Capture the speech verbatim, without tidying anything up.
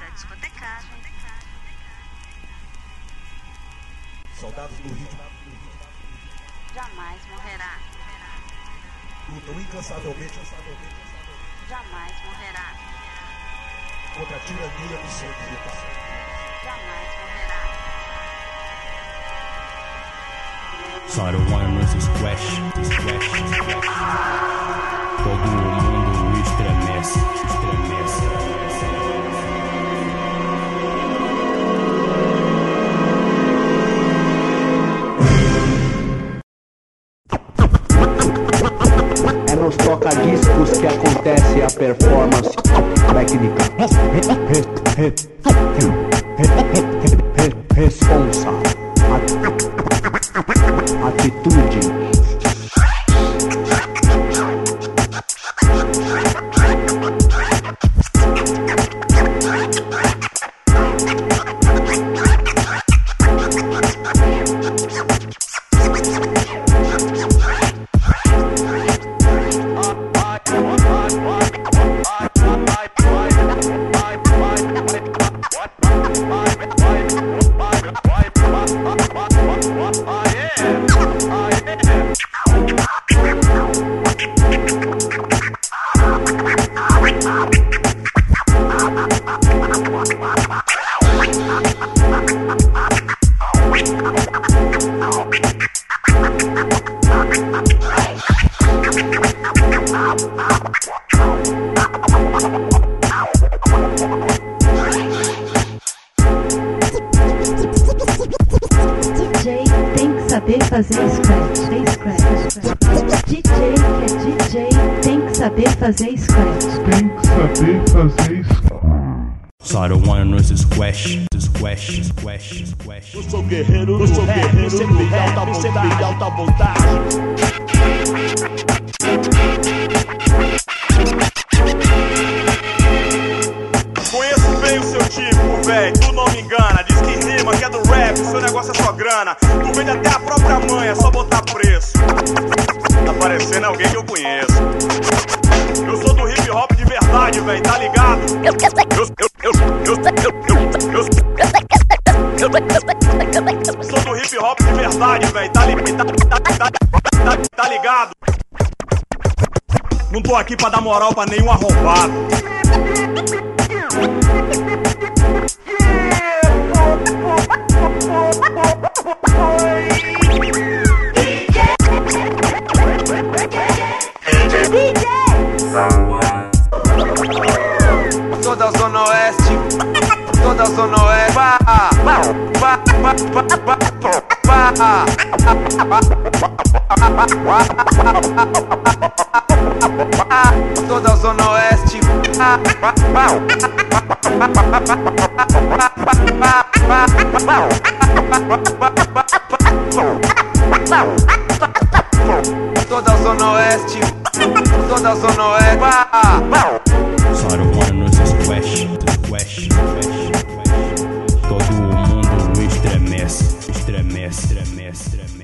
discotecagem. Soldados do ritmo Jamais morrerá. lutam incansavelmente Jamais morrerá. contra a tirania do sangue. Jamais morrerá. Só o one nos squash, squash, squash. Todo mundo estremece, estremece. É nos toca-discos que acontece a performance técnica. Responsa. Atitude. Saber fazer scratch, scratch. D J que é D J tem que saber fazer scratch. Tem que saber fazer scratch. Só o one nos squash, squash, squash, squash. Eu sou guerreiro, eu sou guerreiro, sempre de alta vontade, de alta vontade. Conheço bem o seu tipo, véi, tu não me engana. Diz que rima, que é do rap, seu negócio é só grana. Tu vende até a própria mãe, é só botar preço. Tá parecendo alguém que eu conheço. Eu sou do hip hop de verdade, véi, tá ligado? Eu, eu, eu, eu, eu, eu, eu, eu sou do hip hop de verdade, véi, tá, tá, tá, tá, tá ligado? Não tô aqui pra dar moral pra nenhum arrombado. Toda a Zona Oeste, toda a Zona Oeste, pá, pá, pá, pá, pá, pá, pá. Toda a Zona Oeste, pá, pá, pá. Toda a Zona Oeste, toda a Zona Oeste, pá, pá. Só o one nos squash, squash, squash. Todo mundo estremece, estremece, estremece, estremece.